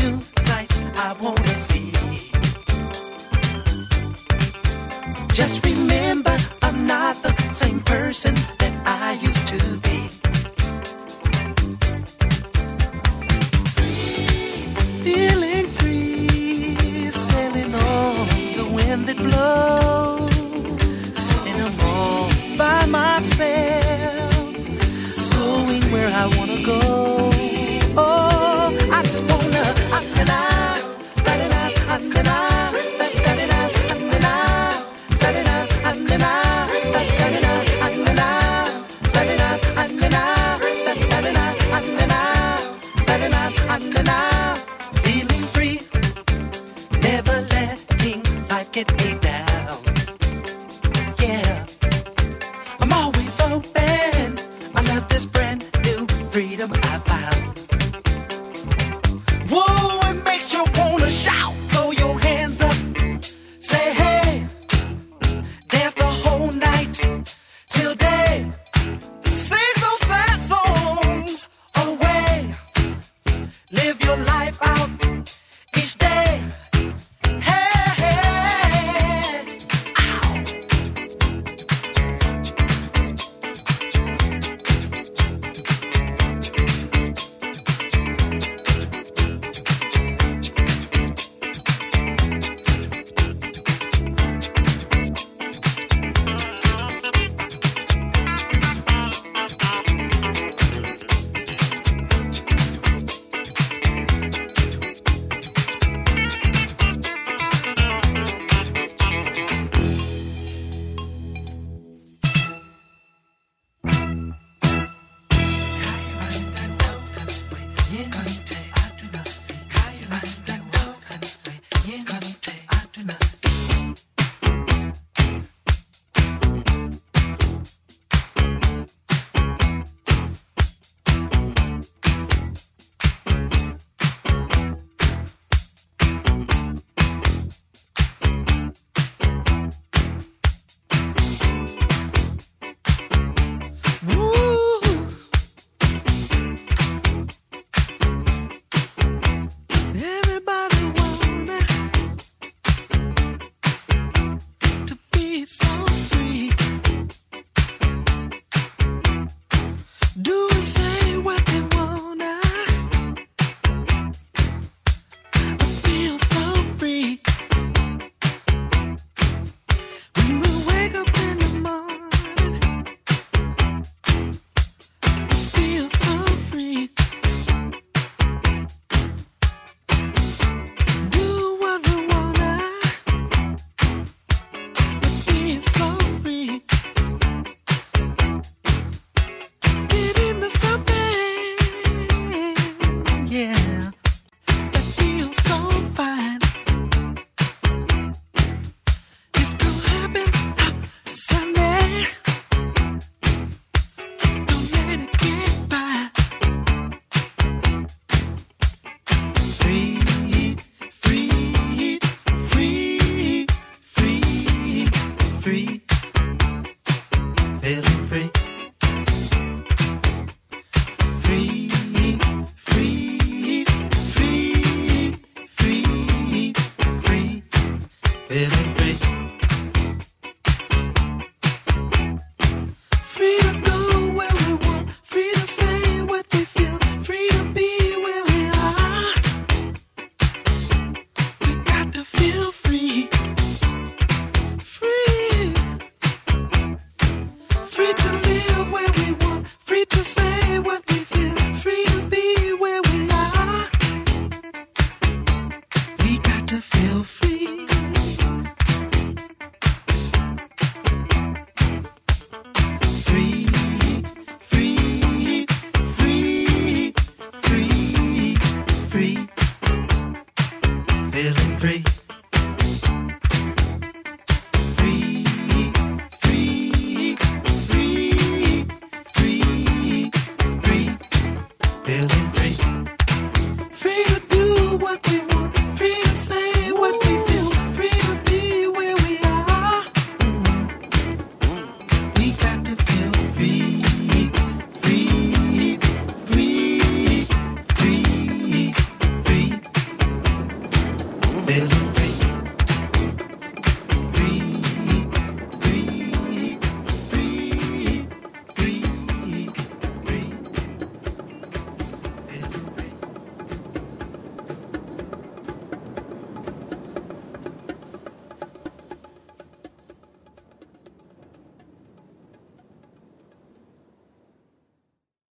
new sights I wanna see. Just remember, I'm not the same person that I used to be. Feeling free, sailing on the wind that blows, and I'm all by myself, going where I wanna go. Oh, I just wanna, feeling free, never letting life get me down. Yeah, I'm always open. I love this brand new freedom I found. Whoa, it makes you wanna shout, throw your hands up, say hey, dance the whole night till day. Sing those sad songs away, live your life out each day. Hey, hey, ow. Everybody wanna to be so free, do and say what they wanna, but feel so free. When we wake up in the morning, feel so free. Do what we wanna, be so free. Get into something, yeah, that feels so fine. It's gonna happen Sunday. Don't let it get by. Free, free, free, free, free, feeling free. Free, free, free, free, free, feeling free. Free to go where we want, free to say what we feel, free to be where we are. We got to feel free, free, free to live where we want, free to say what we feel, free to be where we are. We got to feel free.